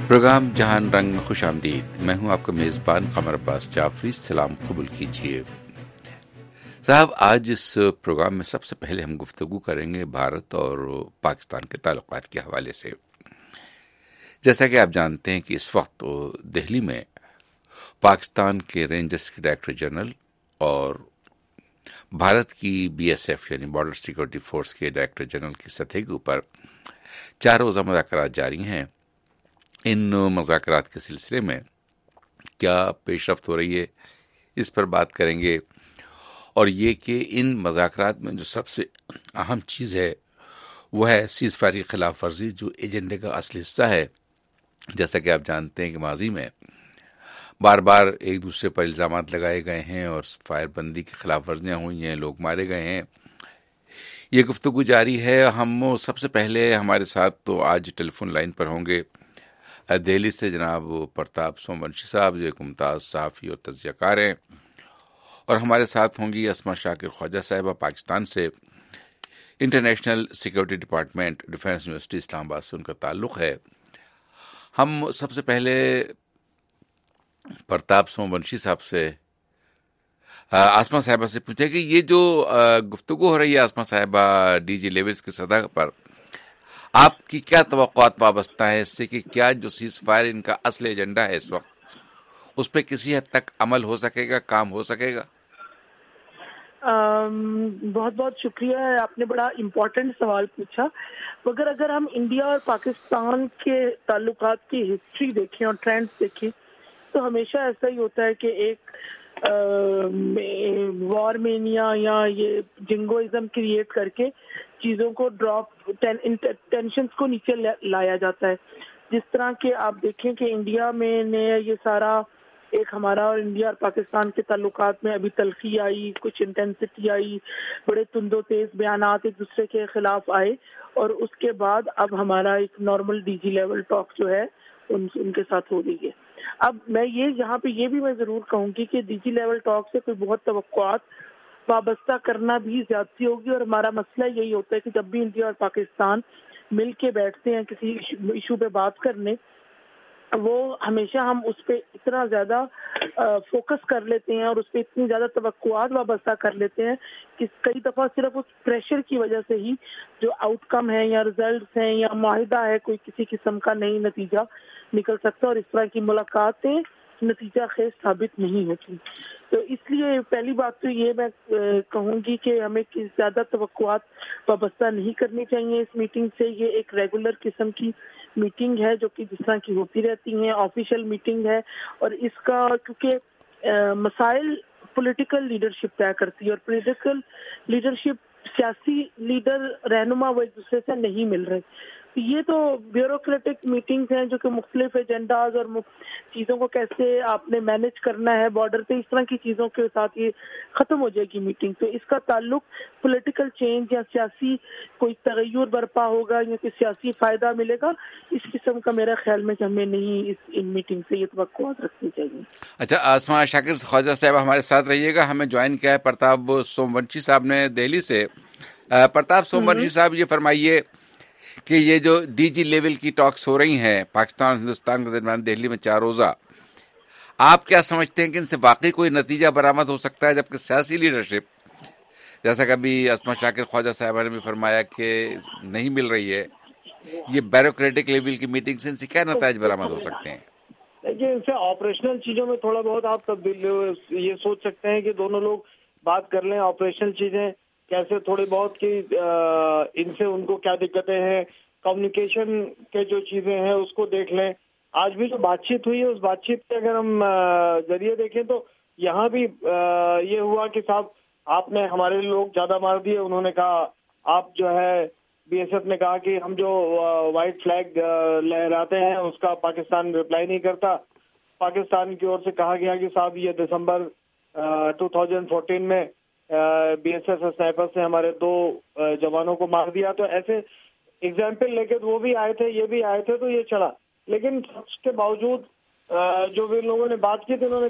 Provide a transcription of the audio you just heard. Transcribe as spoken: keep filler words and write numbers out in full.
Programme جہان رنگ میں خوش آمدید. میں ہوں آپ کا میزبان قمر عباس جعفری. سلام قبول کیجیے. صاحب، آج اس پروگرام میں سب سے پہلے ہم گفتگو کریں گے بھارت اور پاکستان کے تعلقات کے حوالے سے. جیسا کہ آپ جانتے ہیں کہ اس وقت دہلی میں پاکستان کے رینجرز کے ڈائریکٹر جنرل اور بھارت کی بی ایس ایف یعنی بارڈر سیکورٹی فورس کے ڈائریکٹر جنرل کی سطح کے اوپر چار روزہ مذاکرات جاری ہیں. ان مذاکرات کے سلسلے میں کیا پیش رفت ہو رہی ہے، اس پر بات کریں گے. اور یہ کہ ان مذاکرات میں جو سب سے اہم چیز ہے وہ ہے سیز فائر کی خلاف ورزی، جو ایجنڈے کا اصل حصہ ہے. جیسا کہ آپ جانتے ہیں کہ ماضی میں بار بار ایک دوسرے پر الزامات لگائے گئے ہیں اور فائر بندی کی خلاف ورزیاں ہوئی ہیں، لوگ مارے گئے ہیں. یہ گفتگو جاری ہے. ہم سب سے پہلے ہمارے ساتھ تو آج ٹیلی فون لائن پر ہوں گے دہلی سے جناب پرتاپ سومونشی صاحب، جو ایک ممتاز صحافی اور تجزیہ کار ہیں، اور ہمارے ساتھ ہوں گی اسما شاکر خواجہ صاحبہ پاکستان سے. International security department, defence university Islamabad سے ان کا تعلق ہے. ہم سب سے پہلے پرتاپ سومونشی صاحب سے آسما صاحبہ سے پوچھیں کہ یہ جو گفتگو ہو رہی ہے آسما صاحبہ ڈی جی لیولز کی سطح پر، آپ کی کیا توقعات وابستہ ہے اس سے کہ کیا جو سیز فائر ان کا اصل ایجنڈا ہے اس وقت، اس پہ کسی حد تک عمل ہو سکے گا، کام ہو سکے گا؟ بہت بہت شکریہ، آپ نے بڑا امپورٹنٹ سوال پوچھا. مگر اگر ہم انڈیا اور پاکستان کے تعلقات کی ہسٹری دیکھیں اور ٹرینڈز دیکھیں تو ہمیشہ ایسا ہی ہوتا ہے کہ ایک وار مینیا یا یہ جنگوازم کریٹ کر کے چیزوں کو ڈراپ ٹینشنز کو نیچے لایا جاتا ہے. جس طرح کہ آپ دیکھیں کہ انڈیا میں نے یہ سارا ایک ہمارا اور انڈیا اور پاکستان کے تعلقات میں ابھی تلخی آئی، کچھ انٹینسٹی آئی، بڑے تند و تیز بیانات ایک دوسرے کے خلاف آئے، اور اس کے بعد اب ہمارا ایک normal D G level talk جو ہے ان ان کے ساتھ ہو رہی ہے. اب میں یہ یہاں پہ یہ بھی میں ضرور کہوں گی کہ ڈی جی لیول ٹاک سے کوئی بہت توقعات وابستہ کرنا بھی زیادتی ہوگی. اور ہمارا مسئلہ یہی ہوتا ہے کہ جب بھی انڈیا اور پاکستان مل کے بیٹھتے ہیں کسی ایشو پہ بات کرنے، وہ ہمیشہ ہم اس پہ اتنا زیادہ فوکس کر لیتے ہیں اور اس پہ اتنی زیادہ توقعات وابستہ کر لیتے ہیں کہ کئی دفعہ صرف اس پریشر کی وجہ سے ہی جو آؤٹ کم ہے یا ریزلٹس ہیں یا معاہدہ ہے کوئی کسی قسم کا نئی نتیجہ نکل سکتا، اور اس طرح کی ملاقاتیں نتیجہ خیز ثابت نہیں ہوتی. تو اس لیے پہلی بات تو یہ میں کہوں گی کہ ہمیں زیادہ توقعات وابستہ نہیں کرنی چاہیے اس میٹنگ سے. یہ ایک ریگولر قسم کی میٹنگ ہے جو کہ جس طرح کی ہوتی رہتی ہیں، آفیشیل میٹنگ ہے، اور اس کا کیونکہ مسائل پولیٹیکل لیڈرشپ طے کرتی ہے، اور پولیٹیکل لیڈرشپ سیاسی لیڈر رہنما وہ ایک دوسرے سے نہیں مل رہے. یہ تو بیوروکریٹک میٹنگز ہیں جو کہ مختلف ایجنڈاز اور چیزوں کو کیسے آپ نے مینج کرنا ہے بارڈر پہ، اس طرح کی چیزوں کے ساتھ یہ ختم ہو جائے گی میٹنگ. تو اس کا تعلق پولیٹیکل چینج یا سیاسی کوئی تغیر برپا ہوگا یا کوئی سیاسی فائدہ ملے گا، اس قسم کا میرا خیال میں کہ ہمیں نہیں اس ان میٹنگ سے یہ توقعات رکھنی چاہیے. اچھا، آسما شاکر خواجہ صاحب ہمارے ساتھ رہیے گا. ہمیں جوائن کیا ہے پرتاپ سومونشی صاحب نے دہلی سے. پرتاپ سومونشی صاحب، یہ فرمائیے کہ یہ جو ڈی جی لیول کی ٹاکس ہو رہی ہیں پاکستان ہندوستان کے درمیان دہلی میں چار روزہ، آپ کیا سمجھتے ہیں کہ ان سے واقعی کوئی نتیجہ برآمد ہو سکتا ہے؟ جبکہ سیاسی لیڈرشپ، جیسا کہ ابھی اسما شاکر خواجہ صاحبہ نے بھی فرمایا کہ نہیں مل رہی ہے، یہ بیوروکریٹک لیول کی میٹنگ سے ان سے کیا نتائج برآمد ہو سکتے ہیں؟ دیکھیے، ان سے آپریشل چیزوں میں تھوڑا بہت آپ تبدیل یہ سوچ سکتے ہیں کہ دونوں لوگ بات کر لیں آپریشنل چیزیں کیسے تھوڑی بہت کی ان سے ان کو کیا دقتیں ہیں، کمیونیکیشن کے جو چیزیں ہیں اس کو دیکھ لیں. آج بھی جو بات چیت ہوئی ہے اس بات چیت کے اگر ہم ذریعے دیکھیں تو یہاں بھی یہ ہوا کہ صاحب آپ نے ہمارے لوگ زیادہ مار دیے. انہوں نے کہا آپ جو ہے بی ایس ایف نے کہا کہ ہم جو وائٹ فلیگ لہراتے ہیں اس کا پاکستان رپلائی نہیں کرتا. پاکستان کی اور سے کہا گیا کہ صاحب یہ دسمبر دو ہزار چودہ میں بی ایس ایف اسنائپر سے ہمارے دو جوانوں کو مار دیا. تو ایسے ایگزامپل لے کے وہ بھی آئے تھے، یہ بھی آئے تھے، تو یہ چلا. لیکن اس کے باوجود جو بھی لوگوں نے بات کی تھی انہوں نے